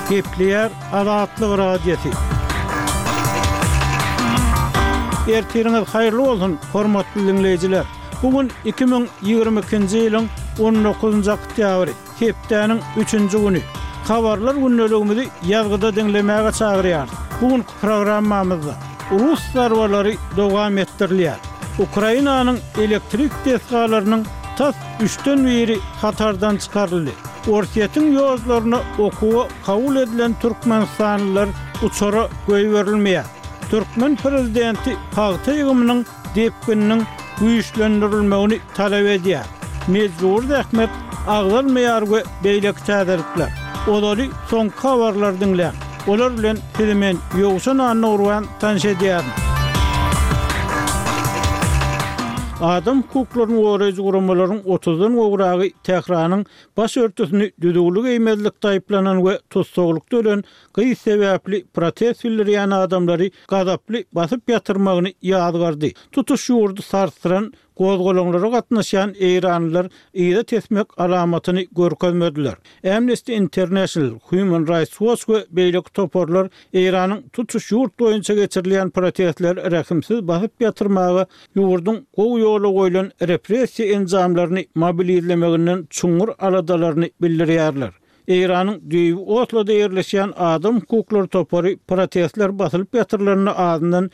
Gepleyer Azatlyk radiosi. Ertiriniz hayırlı olsun, hormatly dinleyijiler. Bugün 2022-nji ýylyň 19-njy oktýabry, hepdeniň 3-nji güni. Habarlar günneligimizi ýazgyda dinlemäge çagyrýar. Bugün programmamyzda Rus zarbalary dowam etdirilýär. Ukrainanyň elektrik tesgalarynyň tas 3-den biri hatardan çykaryldy. Orsiýetiň ýozlaryna okuwa kabul edilen türkmenistanlylar uçara göýberilmeýär. Türkmen prezidenti paýta ýygymynyň depkininiň güýçlendirilmegini talap edýär. Mezur Ähmet agdalmaýar we beýlek täderikler. Olary soňky habarlar dinleýär. Olar bilen hemen ýogşan anurwan tanşedýär. Adam hukuklaryny goraýjy guramalaryň 30-dan gowragy tehranyň baş örtüsini düdügli eýmezlik taýplanan we tutsaglyk dölen gyý sebäpli protest bildirýän adamlary gazaply basyp ýatyrmagyny ýadgardy. Tutuş ýurdu sarsıran gozgolonlara gatnaşan Eýranlylar ýa tesmek alamatyny görkezmediler. Amnesty International, Human Rights Watch we beýlek toporlar Eýranyň tutuş ýurt boýunça geçirilýän protestler rahimsiz basyp ýatyrmagy ýurdun gowy ýola goýulan repressiýa enjamlaryny mobilizlemeginden çuňur aladalaryny bildirýärler. Eýranyň düýbi Osloda ýerleşýän adam hukuklary topory protestler basylyp ýatyrylaryny azyndan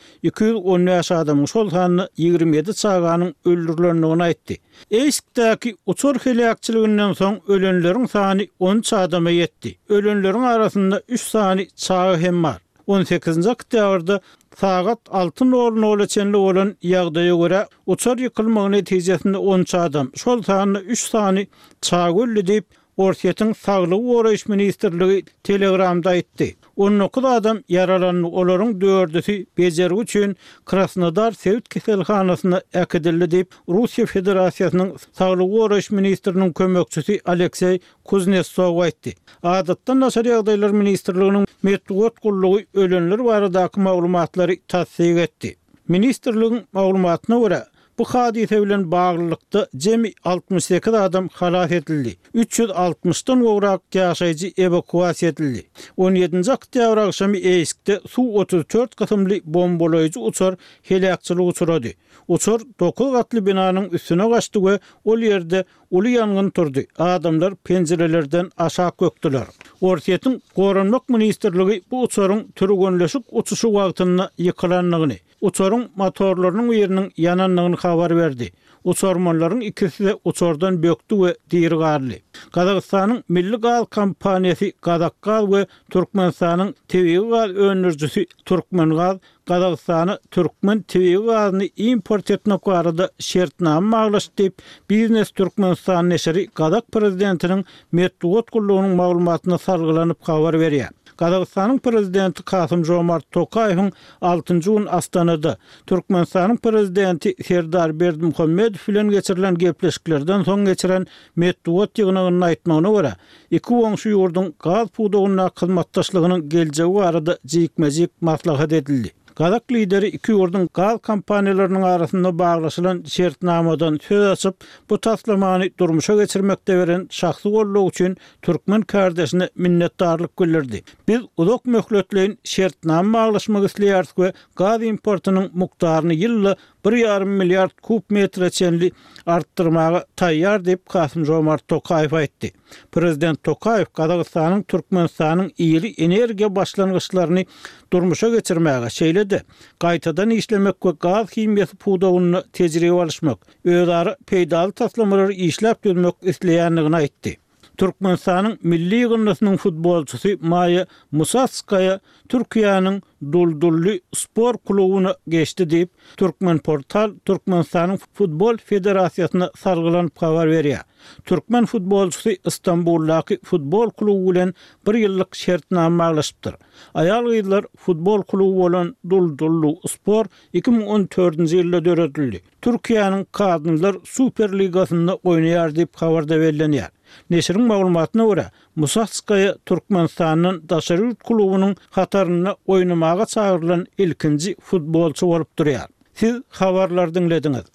210 adamyň şol sanyny 27 çaganyň öldürilendigini aýtdy. Eýskdäki uçur helakçylygynyň soň ölenleriň sany 13 adama ýetdi. Ölenleriň arasynda 3 sany çagy hem bar. 18-nji oktýabrda sagat 6:00 çenli bolan ýagdaýa görä uçur ýykylmagy netijesinde 13 adam, şol sanyny 3 sany çagy öldü diýip Orsiýetiň Saglyk Goraýyş ministrligi Telegramda aýtdy. 19 adam yaralandy, olaryň 4-si bejergi üçin Krasnodar Sevit keselhanasyna äkidildi diýip Russiýa Federasiýasynyň Saglyk Goraýyş ministriniň kömekçisi Aleksey Kuznetsov aýtdy. Adatdan Naşar ýagdaýlar ministrliginiň medeniýet gullugy ölenler baradaky maglumatlary tassyk etdi. Ministrligiň maglumatyna görä bu hadise bilen baglykda jemi 68 adam halat edildi. 360-dan gowrak ýaşaýjy evakuasiýa edildi. 17-nji oktýabr akşamy Eýskde Su-34 gysymly bombalaýjy uçur helakçylyk uçurady. Uçur 9 gatly binanyň üstüne gaçdy we ol ýerde uly ýangyn turdy. Adamlar penjerelerden aşağı kökdiler. Orsiýetiň Goranmak ministrligi bu uçuryň türgönleşik uçuşy wagtyna ýykylanlygyny, uçuryň motorlarynyň ýeriniň ýananlygyny habar berdi. Uçurmanlaryň ikisi de uçurdan bökdi we dirgarly. Gazagystanyň Milli Gaz kompaniýasy Gazakgaz we Türkmenistanyň Tebigi gaz öňürjüsi Türkmengaz Gazagystany Türkmen Tebigi gazyny import etmek barada şertname maglaşdy diýip Biznes Türkmenistan neşri Gazak prezidentiniň medeniýet gullugynyň maglumatyna sargylanyp habar berýär. Gazagystanyň prezidenti Kasym-Jomart Tokaýewiň 6-njy gün Astanada Türkmenistanyň prezidenti Serdar Berdimuhammedow bilen geçirilen gepleşiklerden soň geçiren medeniýet ýygynyň aýtmagyna görä, iki goňşy ýurdun gaz puwdagyna hyzmatdaşlygynyň geljegi barada jikmejik maslahat edildi. Gazak lideri iki ýurdun gaz kompaniýalarynyň arasynda baglaşylan şertnamadan söz açyp bu taslamany durmuşa geçirmekde beren şahsy golluk üçin türkmen kardeşine minnetdarlyk bildirdi. Biz uzak möhletleýin şertnama baglaşmak isleýäris we gaz importunyň mukdaryny ýylly 1,5 milyard kub metre çenli arttırmaga tayyar diýip Kasym-Jomart Tokaýew aýtdy. Prezident Tokaýew Gazagystanyň Türkmenistanyň ýyly energiýa başlangyçlaryny durmuşa geçirmäge şeýledi. Gaýtadan işlemek we gaz himiýasy puwdagyny tejribe alşmak, özleri peýdaly taslamary işläp dönmek isleýänligini aýtdy. Türkmenistanyň milli ýygnasynyň futbolçusy Maya Musatskaya Türkiýanyň Duldully spor klubyna geçdi diýip Türkmen portal Türkmenistanyň futbol federasiýasyna sargylanyp habar berýär. Türkmen futbolçusy Istanbuldaky futbol kluby bilen 1 ýyllyk şertnama baglaşypdyr. Aýal gyzlar futbol kluby bolan Duldully spor 2014-nji ýylda döredildi. Türkiýanyň kadınlar Super Ligasynda oýnaýar diýip habarda berilýär. Neşriň maglumatyna görä, Musatskaya Türkmenistanyň daşary klubynyň hataryna oýnamaga çağırılan ilkinji futbolçu bolup durýar. Siz habarlar dinlediňiz.